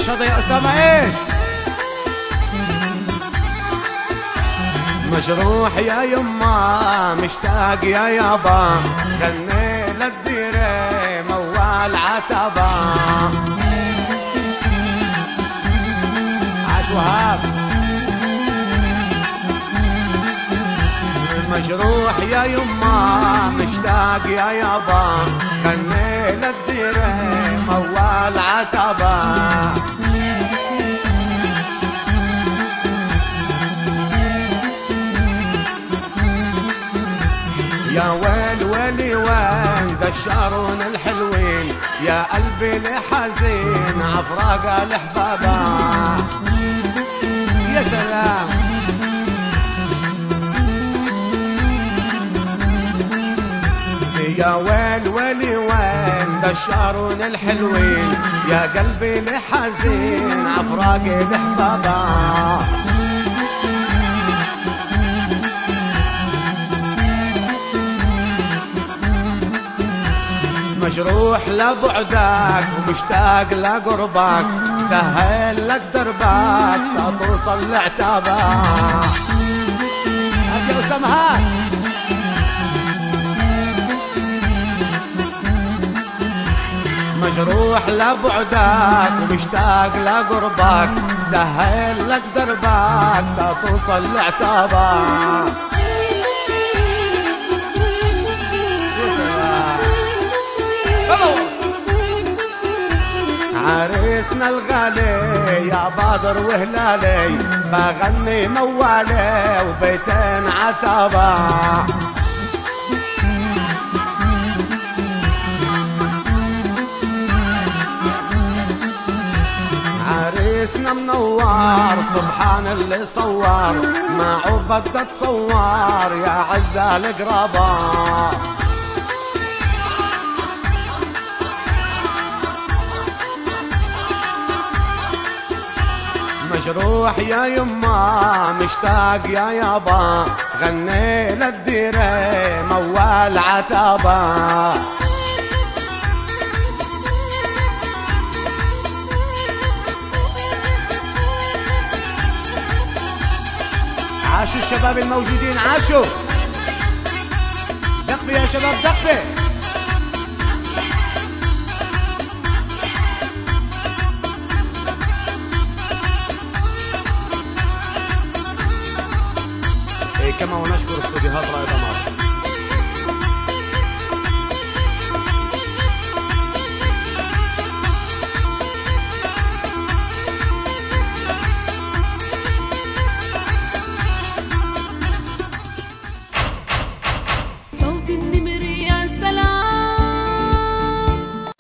نشاطي يا أسامة إيش؟ مجروح يا يما مشتاق يا يابا، غني للديرة موال عتبة. عاش وهاب. مجروح يا يما مشتاق يا يابا، غني للديرة موال عتبة. يا ويل ويلي وين دشارون الحلوين، يا قلبي لحزين عفراق الحبابة. يا سلام. يا ويل ويلي وين دشارون الحلوين، يا قلبي لحزين عفراق الحبابة. مجروح لبعدك ومشتاق لقربك، سهل لك دربك توصل لعتابك. هات يا أسامة هات. مجروح لبعدك ومشتاق لقربك، سهل لك دربك توصل لعتابك. عريسنا الغالي يا بدر وهلالي، بغني موالي وبيتين عتبة. عريسنا منوار سبحان اللي صور، ما عبد تصور يا عزة القرابة. مجروح يا يما مشتاق يا يابا، غني للديرة موال عتبة. عاشوا الشباب الموجودين، عاشوا. زقفي يا شباب زقفي.